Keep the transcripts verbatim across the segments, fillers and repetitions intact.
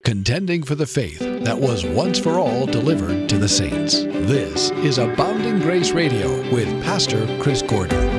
contending for the faith that was once for all delivered to the saints. This is Abounding Grace Radio with Pastor Chris Gordon.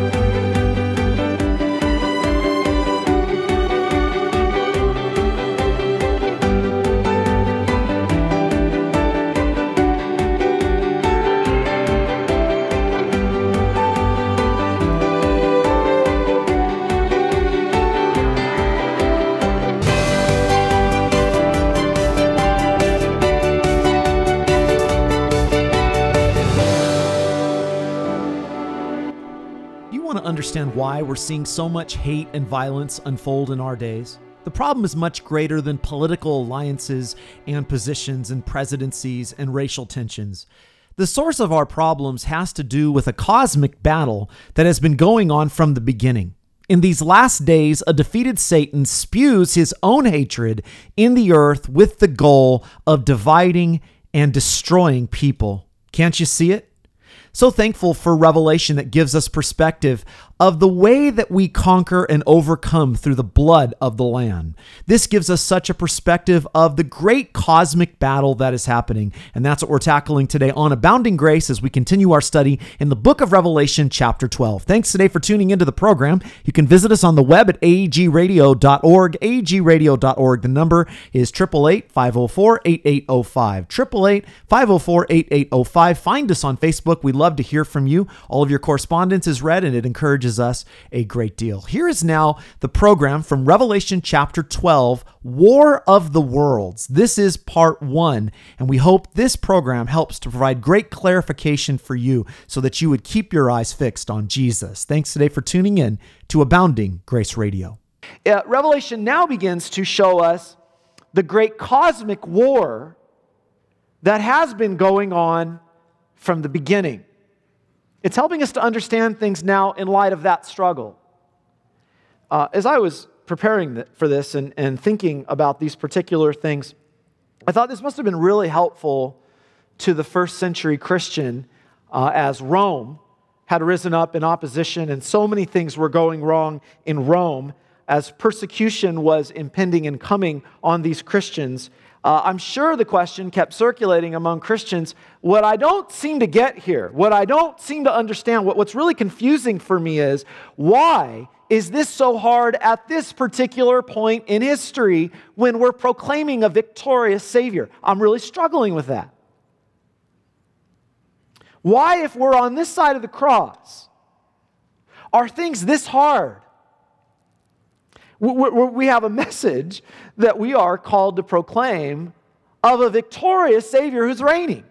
Understand why we're seeing so much hate and violence unfold in our days? The problem is much greater than political alliances and positions and presidencies and racial tensions. The source of our problems has to do with a cosmic battle that has been going on from the beginning. In these last days, a defeated Satan spews his own hatred in the earth with the goal of dividing and destroying people. Can't you see it? So thankful for Revelation that gives us perspective of the way that we conquer and overcome through the blood of the Lamb. This gives us such a perspective of the great cosmic battle that is happening, and that's what we're tackling today on Abounding Grace as we continue our study in the book of Revelation, chapter twelve. Thanks today for tuning into the program. You can visit us on the web at a a g radio dot org, a a g radio dot org. The number is eight eight eight, five oh four, eight eight oh five, eight eight eight, five oh four, eight eight oh five. Find us on Facebook. We love to hear from you. All of your correspondence is read, and it encourages us a great deal. Here is now the program from Revelation chapter twelve, War of the Worlds. This is part one, and we hope this program helps to provide great clarification for you so that you would keep your eyes fixed on Jesus. Thanks today for tuning in to Abounding Grace Radio. Uh, Revelation now begins to show us the great cosmic war that has been going on from the beginning. It's helping us to understand things now in light of that struggle. Uh, as I was preparing for this and, and thinking about these particular things, I thought this must have been really helpful to the first century Christian uh, as Rome had risen up in opposition and so many things were going wrong in Rome as persecution was impending and coming on these Christians. Uh, I'm sure the question kept circulating among Christians. What I don't seem to get here, what I don't seem to understand, what, what's really confusing for me is, why is this so hard at this particular point in history when we're proclaiming a victorious Savior? I'm really struggling with that. Why, if we're on this side of the cross, are things this hard? We have a message that we are called to proclaim of a victorious Savior who's reigning.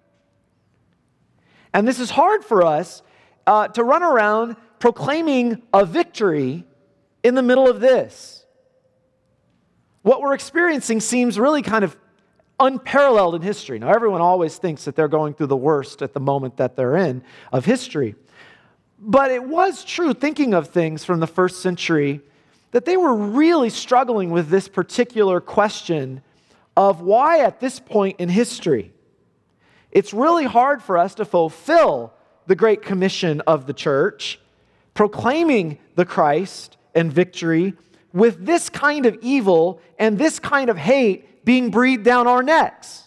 And this is hard for us uh, to run around proclaiming a victory in the middle of this. What we're experiencing seems really kind of unparalleled in history. Now, everyone always thinks that they're going through the worst at the moment that they're in of history. But it was true, thinking of things from the first century, that they were really struggling with this particular question of why at this point in history it's really hard for us to fulfill the Great Commission of the church, proclaiming the Christ and victory with this kind of evil and this kind of hate being breathed down our necks.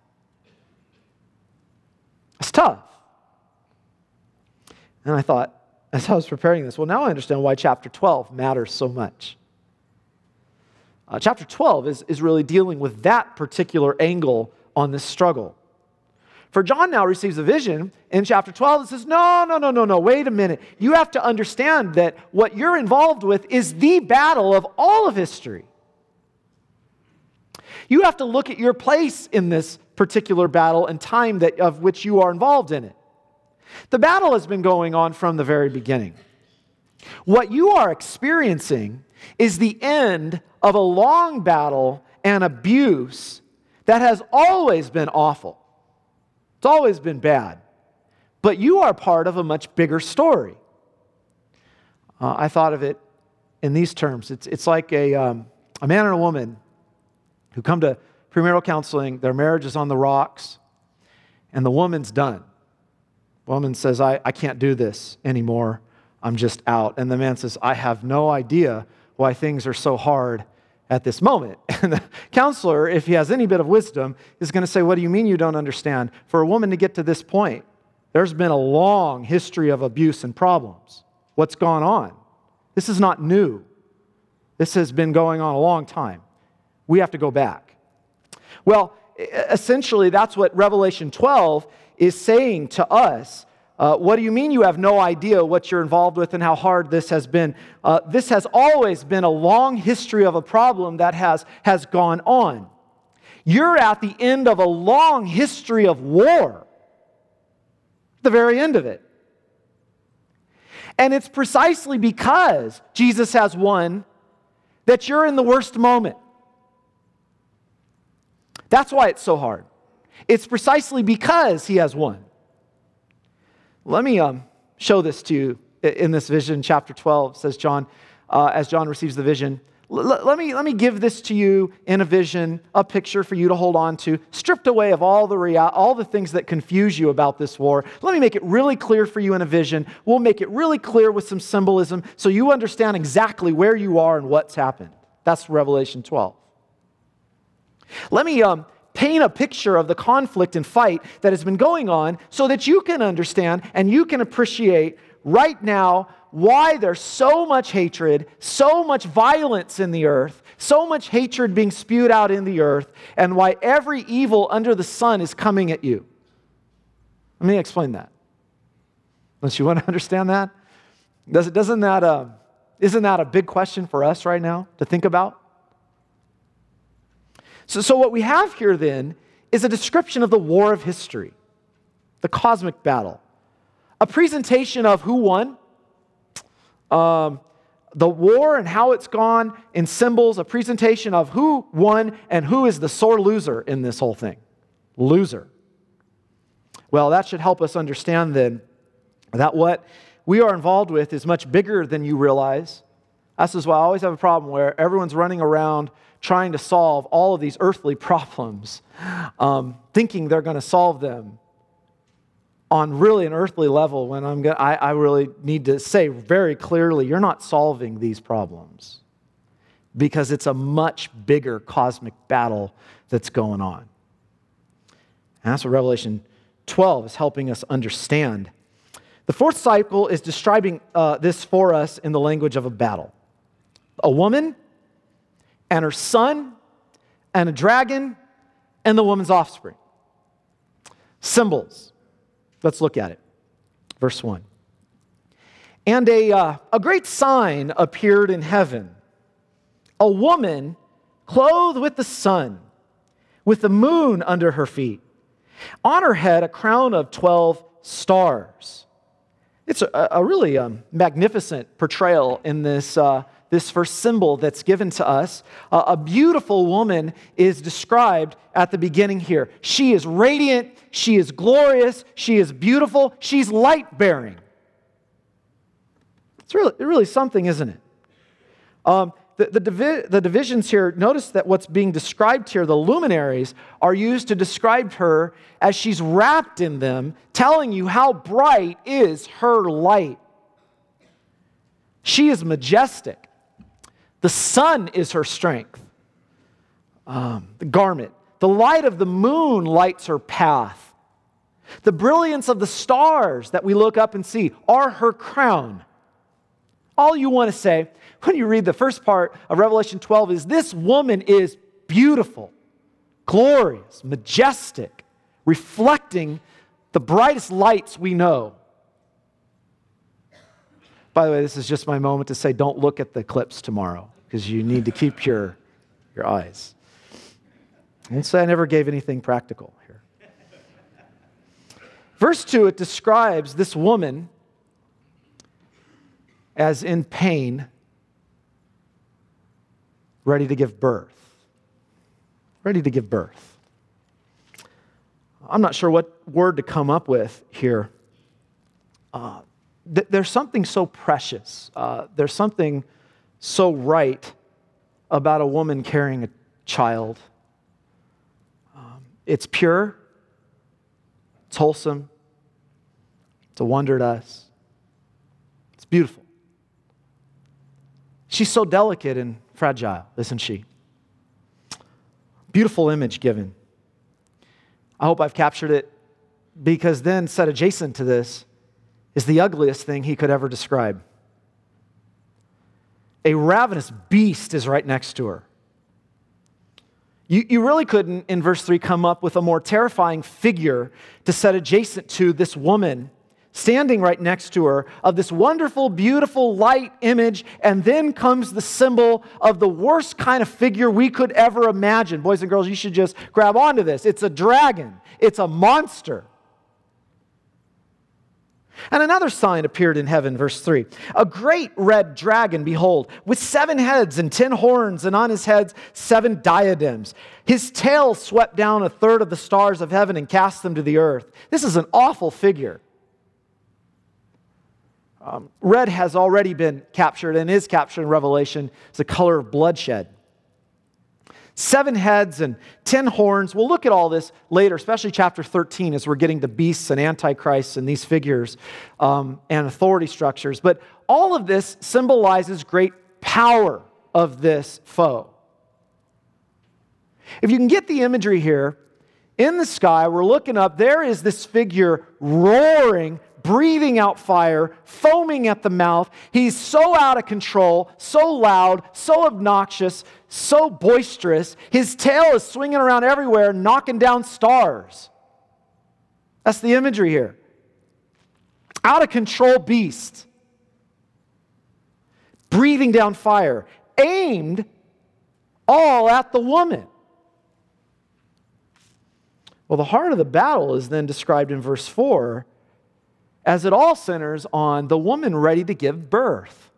It's tough. And I thought, as I was preparing this, well, now I understand why chapter twelve matters so much. Uh, chapter twelve is, is really dealing with that particular angle on this struggle. For John now receives a vision in chapter twelve that says, no, no, no, no, no, wait a minute. You have to understand that what you're involved with is the battle of all of history. You have to look at your place in this particular battle and time that of which you are involved in it. The battle has been going on from the very beginning. What you are experiencing is the end of a long battle and abuse that has always been awful. It's always been bad. But you are part of a much bigger story. Uh, I thought of it in these terms. It's, it's like a, um, a man and a woman who come to premarital counseling. Their marriage is on the rocks, and the woman's done. The woman says, I, I can't do this anymore. I'm just out. And the man says, I have no idea why things are so hard at this moment. And the counselor, if he has any bit of wisdom, is going to say, what do you mean you don't understand? For a woman to get to this point, there's been a long history of abuse and problems. What's gone on? This is not new. This has been going on a long time. We have to go back. Well, essentially, that's what Revelation twelve is saying to us. Uh, what do you mean you have no idea what you're involved with and how hard this has been? Uh, this has always been a long history of a problem that has, has gone on. You're at the end of a long history of war. The very end of it. And it's precisely because Jesus has won that you're in the worst moment. That's why it's so hard. It's precisely because he has won. Let me um, show this to you in this vision, chapter twelve, says John, uh, as John receives the vision. L- let me, let me give this to you in a vision, a picture for you to hold on to, stripped away of all the rea- all the things that confuse you about this war. Let me make it really clear for you in a vision. We'll make it really clear with some symbolism so you understand exactly where you are and what's happened. That's Revelation twelve. Let me um, paint a picture of the conflict and fight that has been going on so that you can understand and you can appreciate right now why there's so much hatred, so much violence in the earth, so much hatred being spewed out in the earth, and why every evil under the sun is coming at you. Let me explain that. Don't you want to understand that? Does it, doesn't that, uh, isn't that a big question for us right now to think about? So, so what we have here then is a description of the war of history, the cosmic battle, a presentation of who won, um, the war and how it's gone in symbols, a presentation of who won and who is the sore loser in this whole thing. Loser. Well, that should help us understand then that what we are involved with is much bigger than you realize. This is why I always have a problem where everyone's running around trying to solve all of these earthly problems, um, thinking they're going to solve them on really an earthly level, when I'm gonna, I, I really need to say very clearly, you're not solving these problems because it's a much bigger cosmic battle that's going on. And that's what Revelation twelve is helping us understand. The fourth cycle is describing uh, this for us in the language of a battle. A woman and her son, and a dragon, and the woman's offspring. Symbols. Let's look at it. Verse one. And a, uh, a great sign appeared in heaven. A woman clothed with the sun, with the moon under her feet. On her head, a crown of twelve stars. It's a, a really um, magnificent portrayal in this uh, this first symbol that's given to us. Uh, a beautiful woman is described at the beginning here. She is radiant, she is glorious, she is beautiful, she's light-bearing. It's really, really something, isn't it? Um, the, the, divi- the divisions here, notice that what's being described here, the luminaries, are used to describe her as she's wrapped in them, telling you how bright is her light. She is majestic. The sun is her strength, um, the garment. The light of the moon lights her path. The brilliance of the stars that we look up and see are her crown. All you want to say when you read the first part of Revelation twelve is this woman is beautiful, glorious, majestic, reflecting the brightest lights we know. By the way, this is just my moment to say don't look at the clips tomorrow because you need to keep your, your eyes. And say I never gave anything practical here. Verse two, it describes this woman as in pain, ready to give birth. Ready to give birth. I'm not sure what word to come up with here. Uh, There's something so precious. Uh, there's something so right about a woman carrying a child. Um, it's pure. It's wholesome. It's a wonder to us. It's beautiful. She's so delicate and fragile, isn't she? Beautiful image given. I hope I've captured it, because then set adjacent to this is the ugliest thing he could ever describe. A ravenous beast is right next to her. You, you really couldn't, in verse three, come up with a more terrifying figure to set adjacent to this woman standing right next to her, of this wonderful, beautiful, light image, and then comes the symbol of the worst kind of figure we could ever imagine. Boys and girls, you should just grab onto this. It's a dragon. It's a monster. And another sign appeared in heaven, verse three. A great red dragon, behold, with seven heads and ten horns, and on his heads seven diadems. His tail swept down a third of the stars of heaven and cast them to the earth. This is an awful figure. Um, red has already been captured and is captured in Revelation. It's the color of bloodshed. Seven heads and ten horns. We'll look at all this later, especially chapter thirteen, as we're getting to beasts and antichrists and these figures um, and authority structures. But all of this symbolizes great power of this foe. If you can get the imagery here, in the sky, we're looking up, there is this figure roaring, breathing out fire, foaming at the mouth. He's so out of control, so loud, so obnoxious, so boisterous. His tail is swinging around everywhere, knocking down stars. That's the imagery here. Out of control beast. Breathing down fire. Aimed all at the woman. Well, the heart of the battle is then described in verse four, as it all centers on the woman ready to give birth.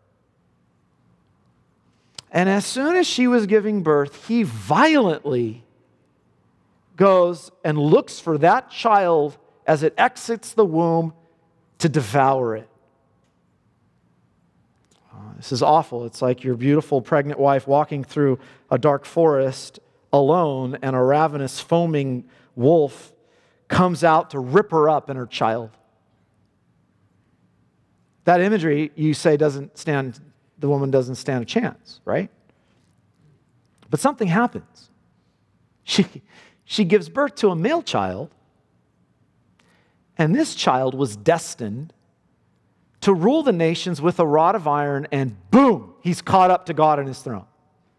And as soon as she was giving birth, he violently goes and looks for that child as it exits the womb to devour it. Oh, this is awful. It's like your beautiful pregnant wife walking through a dark forest alone, and a ravenous, foaming wolf comes out to rip her up and her child. That imagery, you say, doesn't stand, the woman doesn't stand a chance, right? But something happens. She, she gives birth to a male child, and this child was destined to rule the nations with a rod of iron, and boom, he's caught up to God on his throne.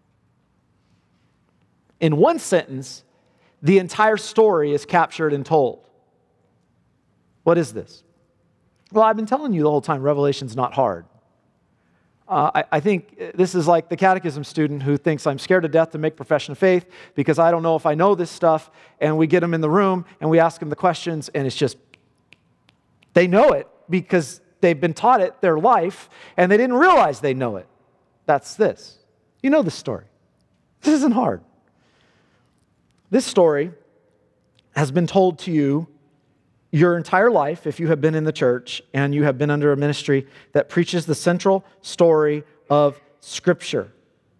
In one sentence, the entire story is captured and told. What is this? Well, I've been telling you the whole time, Revelation's not hard. Uh, I, I think this is like the catechism student who thinks I'm scared to death to make profession of faith because I don't know if I know this stuff, and we get them in the room and we ask them the questions, and it's just, they know it because they've been taught it their life, and they didn't realize they know it. That's this. You know the story. This isn't hard. This story has been told to you your entire life if you have been in the church and you have been under a ministry that preaches the central story of Scripture.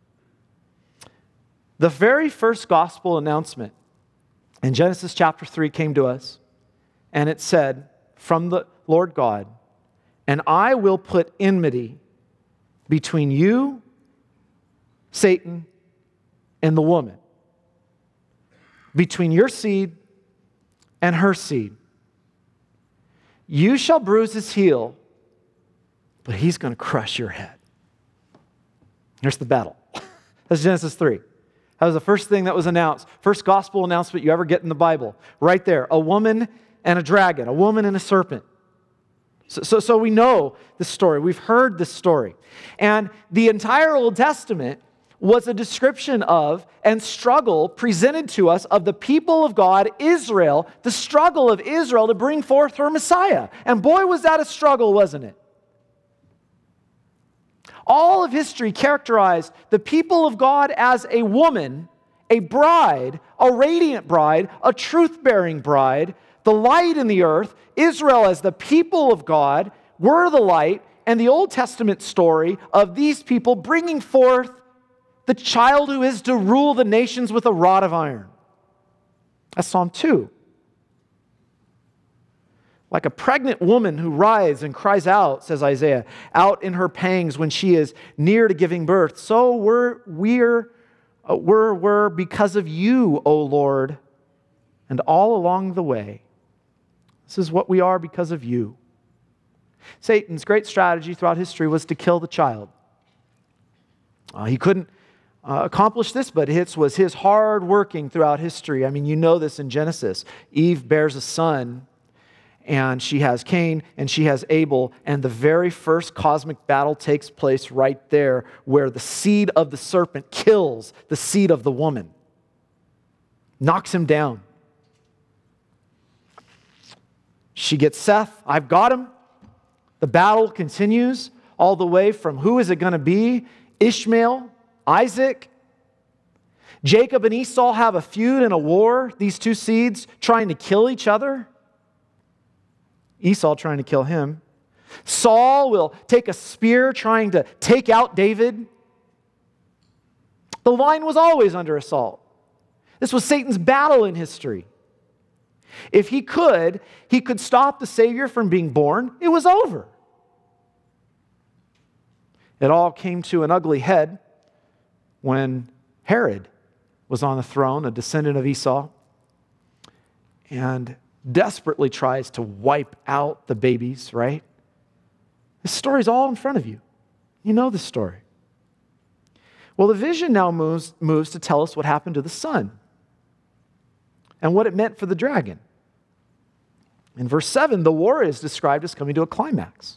The very first gospel announcement in Genesis chapter three came to us, and it said, from the Lord God, and I will put enmity between you, Satan, and the woman, between your seed and her seed. You shall bruise his heel, but he's going to crush your head. Here's the battle. That's Genesis three. That was the first thing that was announced. First gospel announcement you ever get in the Bible. Right there. A woman and a dragon. A woman and a serpent. So, so, so we know this story. We've heard this story. And the entire Old Testament was a description of and struggle presented to us of the people of God, Israel, the struggle of Israel to bring forth her Messiah. And boy, was that a struggle, wasn't it? All of history characterized the people of God as a woman, a bride, a radiant bride, a truth-bearing bride, the light in the earth. Israel as the people of God were the light, and the Old Testament story of these people bringing forth the child who is to rule the nations with a rod of iron. That's Psalm two. Like a pregnant woman who writhes and cries out, says Isaiah, out in her pangs when she is near to giving birth, so we're, we're uh, we're, we're because of you, O Lord, and all along the way. This is what we are because of you. Satan's great strategy throughout history was to kill the child. Uh, he couldn't uh, accomplish this, but it was his hard working throughout history. I mean, you know this in Genesis. Eve bears a son, and she has Cain, and she has Abel, and the very first cosmic battle takes place right there, where the seed of the serpent kills the seed of the woman, knocks him down. She gets Seth. I've got him. The battle continues all the way from who is it going to be? Ishmael, Isaac. Jacob and Esau have a feud and a war, these two seeds trying to kill each other. Esau trying to kill him. Saul will take a spear trying to take out David. The line was always under assault. This was Satan's battle in history. If he could, he could stop the Savior from being born. It was over. It all came to an ugly head when Herod was on the throne, a descendant of Esau, and desperately tries to wipe out the babies, right? This story's all in front of you. You know the story. Well, the vision now moves, moves to tell us what happened to the son and what it meant for the dragon. In verse seven, the war is described as coming to a climax.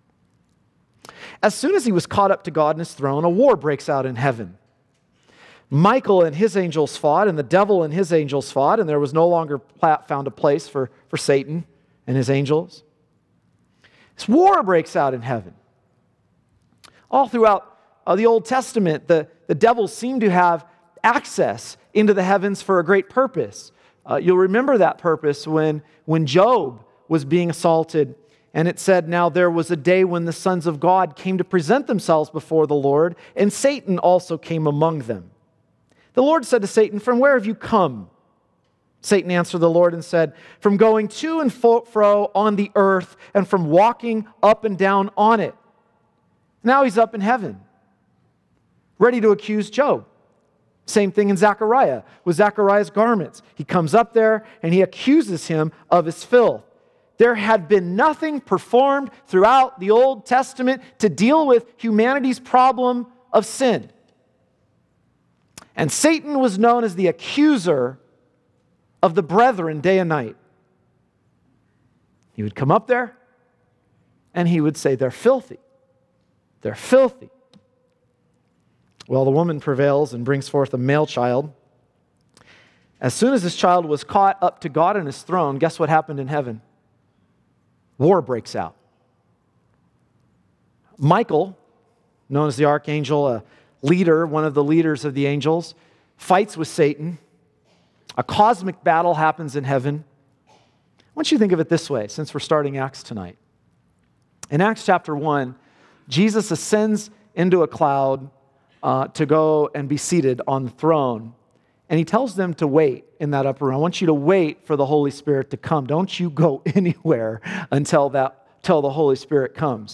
As soon as he was caught up to God and his throne, a war breaks out in heaven. Michael and his angels fought, and the devil and his angels fought, and there was no longer found a place for, for Satan and his angels. This war breaks out in heaven. All throughout uh, the Old Testament, the, the devils seem to have access into the heavens for a great purpose. Uh, you'll remember that purpose when, when Job was being assaulted, and it said, now there was a day when the sons of God came to present themselves before the Lord, and Satan also came among them. The Lord said to Satan, from where have you come? Satan answered the Lord and said, from going to and fro on the earth and from walking up and down on it. Now he's up in heaven, ready to accuse Job. Same thing in Zechariah with Zechariah's garments. He comes up there and he accuses him of his filth. There had been nothing performed throughout the Old Testament to deal with humanity's problem of sin. And Satan was known as the accuser of the brethren day and night. He would come up there and he would say, they're filthy. They're filthy. Well, the woman prevails and brings forth a male child. As soon as this child was caught up to God and his throne, guess what happened in heaven? War breaks out. Michael, known as the archangel, a leader, one of the leaders of the angels, fights with Satan. A cosmic battle happens in heaven. I want you to think of it this way, since we're starting Acts tonight. In Acts chapter one, Jesus ascends into a cloud uh, to go and be seated on the throne. And he tells them to wait in that upper room. I want you to wait for the Holy Spirit to come. Don't you go anywhere until that, until the Holy Spirit comes.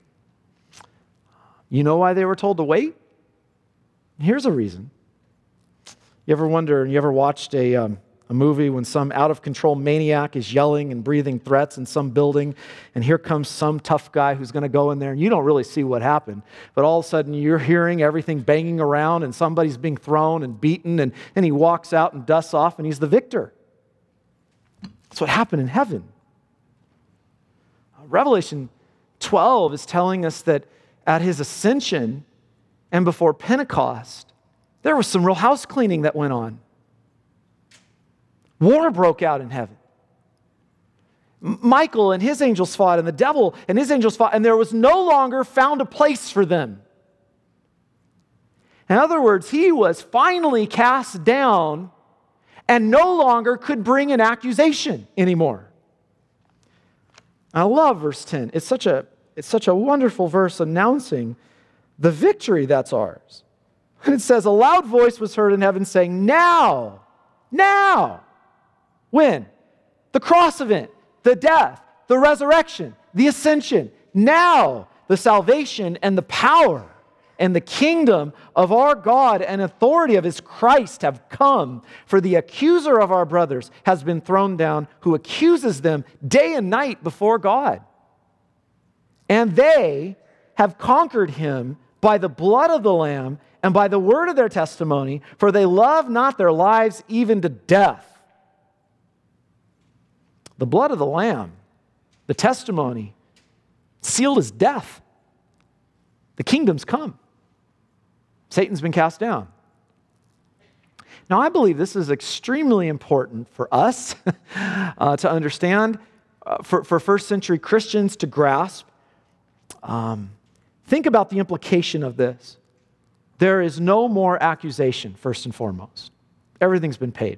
You know why they were told to wait? Here's a reason. You ever wonder, you ever watched a, um, a movie when some out-of-control maniac is yelling and breathing threats in some building, and here comes some tough guy who's going to go in there, and you don't really see what happened, but all of a sudden you're hearing everything banging around, and somebody's being thrown and beaten, and then he walks out and dusts off, and he's the victor. That's what happened in heaven. Revelation twelve is telling us that at his ascension and before Pentecost, there was some real house cleaning that went on. War broke out in heaven. Michael and his angels fought, and the devil and his angels fought, and there was no longer found a place for them. In other words, he was finally cast down and no longer could bring an accusation anymore. I love verse ten. It's such a, it's such a wonderful verse announcing the victory that's ours. And it says, a loud voice was heard in heaven saying, now, now. When? The cross event, the death, the resurrection, the ascension. Now, the salvation and the power and the kingdom of our God and authority of his Christ have come. For the accuser of our brothers has been thrown down, who accuses them day and night before God. And they have conquered him by the blood of the Lamb and by the word of their testimony, for they love not their lives even to death. The blood of the Lamb, the testimony, sealed as death. The kingdom's come. Satan's been cast down. Now, I believe this is extremely important for us uh, to understand, uh, for, for first century Christians to grasp. Um, think about the implication of this. There is no more accusation, first and foremost. Everything's been paid.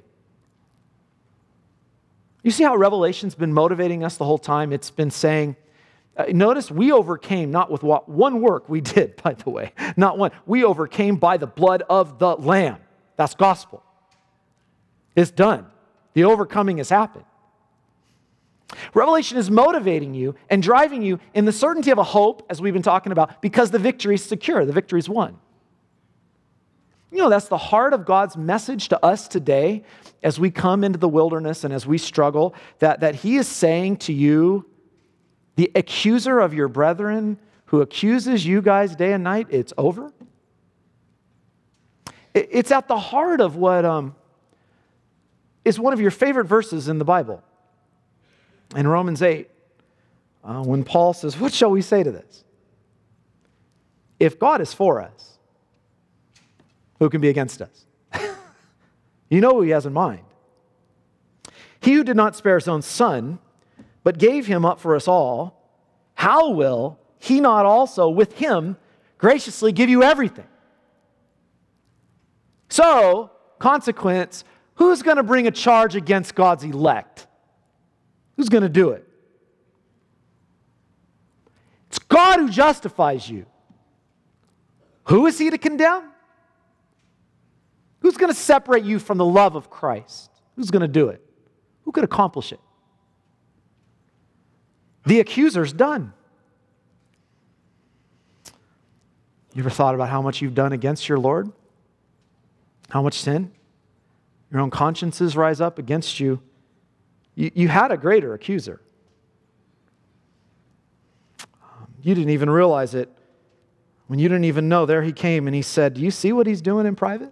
You see how Revelation's been motivating us the whole time? It's been saying, uh, notice we overcame not with what one work we did, by the way, not one. We overcame by the blood of the Lamb. That's gospel. It's done. The overcoming has happened. Revelation is motivating you and driving you in the certainty of a hope, as we've been talking about, because the victory is secure. The victory is won. You know, that's the heart of God's message to us today as we come into the wilderness and as we struggle, that, that he is saying to you, the accuser of your brethren who accuses you guys day and night, it's over. It, it's at the heart of what um, is one of your favorite verses in the Bible. In Romans eight, uh, when Paul says, what shall we say to this? If God is for us, who can be against us? You know who he has in mind. He who did not spare his own son, but gave him up for us all, how will he not also with him graciously give you everything? So, consequence, who's going to bring a charge against God's elect? Who's going to do it? It's God who justifies you. Who is he to condemn? Who's going to separate you from the love of Christ? Who's going to do it? Who could accomplish it? The accuser's done. You ever thought about how much you've done against your Lord? How much sin? Your own consciences rise up against you. You, you had a greater accuser. Um, you didn't even realize it. When you didn't even know, there he came and he said, do you see what he's doing in private?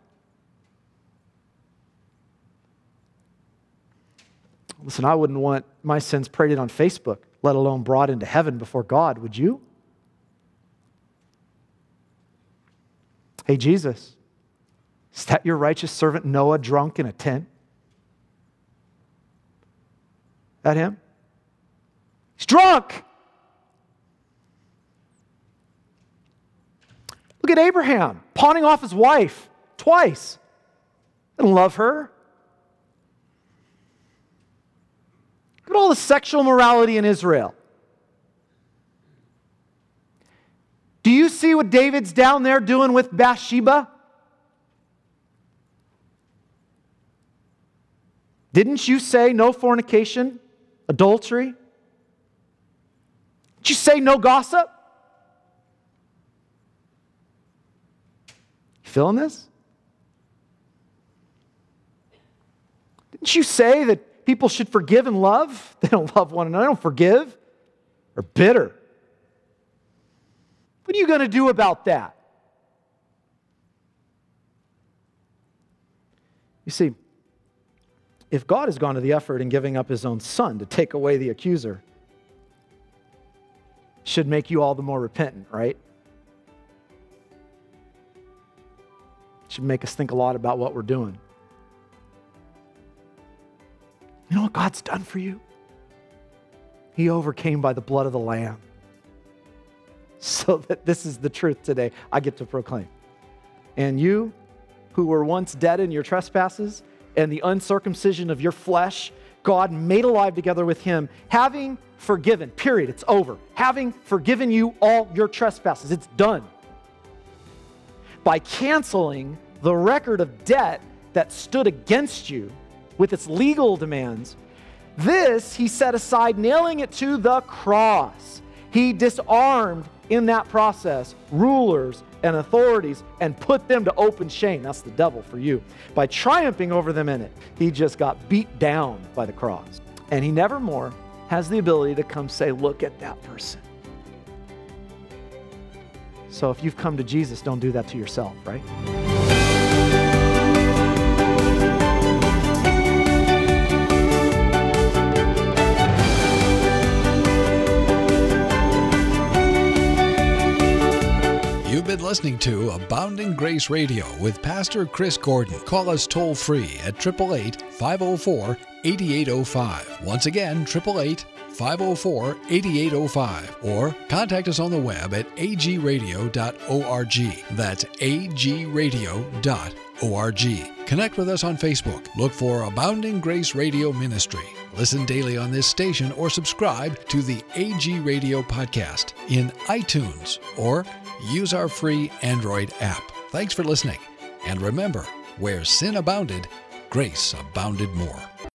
Listen, I wouldn't want my sins paraded on Facebook, let alone brought into heaven before God, would you? Hey, Jesus, is that your righteous servant Noah drunk in a tent? That him? He's drunk! Look at Abraham, pawning off his wife twice. Didn't love her. Look at all the sexual morality in Israel. Do you see what David's down there doing with Bathsheba? Didn't you say no fornication, adultery? Did you say no gossip? You feeling this? Didn't you say that people should forgive and love? They don't love one another. They don't forgive. They're bitter. What are you going to do about that? You see, if God has gone to the effort in giving up his own son to take away the accuser, it should make you all the more repentant, right? It should make us think a lot about what we're doing. You know what God's done for you? He overcame by the blood of the Lamb. So that this is the truth today I get to proclaim. And you, who were once dead in your trespasses and the uncircumcision of your flesh, God made alive together with him, having forgiven, period, it's over. Having forgiven you all your trespasses, it's done. By canceling the record of debt that stood against you with its legal demands, this he set aside, nailing it to the cross. He disarmed in that process rulers, and authorities and put them to open shame. That's the devil for you. By triumphing over them in it, he just got beat down by the cross. And he never more has the ability to come say, look at that person. So if you've come to Jesus, don't do that to yourself, right? You've been listening to Abounding Grace Radio with Pastor Chris Gordon. Call us toll free at eight eight eight, five oh four, eight eight oh five. Once again, eight eight eight, five oh four, eight eight oh five. Or contact us on the web at a g radio dot org. That's a g radio dot org. Connect with us on Facebook. Look for Abounding Grace Radio Ministry. Listen daily on this station or subscribe to the A G Radio podcast in iTunes or use our free Android app. Thanks for listening. And remember, where sin abounded, grace abounded more.